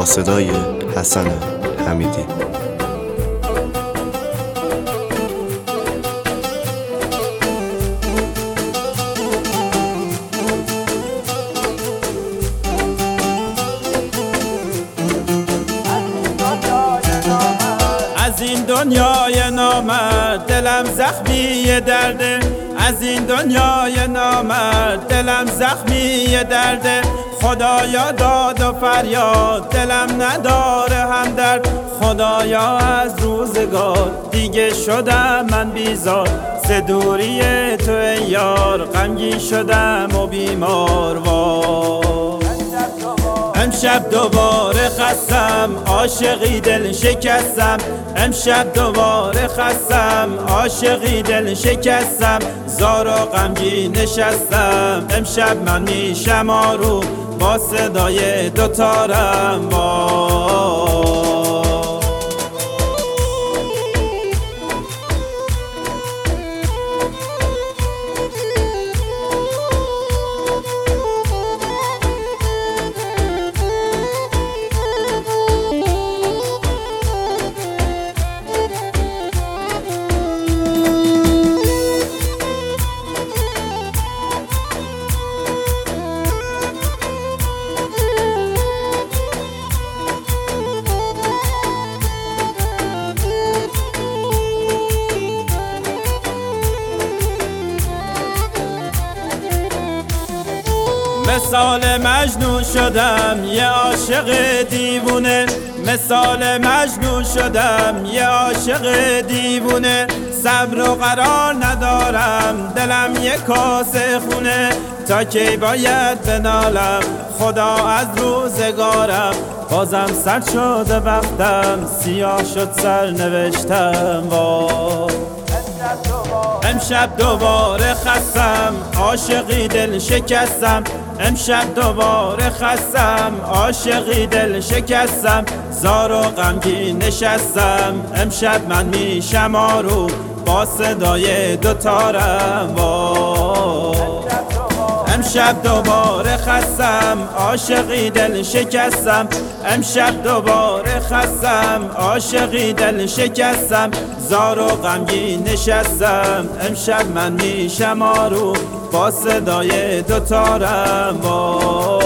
با صدای حسن حمیدی. از این دنیای نامرد دلم زخمی درده، از این دنیای نامرد دلم زخمی درده. خدایا داد و فریاد دلم نداره همدرد، خدایا از روزگار دیگه شدم من بیزار. ز دوری تو ای یار غمگین شدم و بیمار وار. امشب دوباره خستم عاشقی دل شکستم، امشب دوباره خستم عاشقی دل شکستم. زار و غمگین نشستم، امشب من میشم آروم با صدای دوتارم مثال مجنون شدم یه عاشق دیوونه، مثال مجنون شدم یه عاشق دیوونه. صبر و قرار ندارم دلم یه کاسه خونه، تا کی باید بنالم خدا از روزگارم. بازم سرد شده وقتم سیاه شد سرنوشتم امشب دوباره خستم عاشقی دل شکستم، امشب دوباره خستم عاشقی دل شکستم. زار و غمگین نشستم، امشب من میشم آروم با صدای دوتارم امشب دوباره خستم عاشقی دل شکستم، امشب دوباره خستم عاشقی دل شکستم. زار و غمگین نشستم، امشب من میشم آروم با صدای دوتارم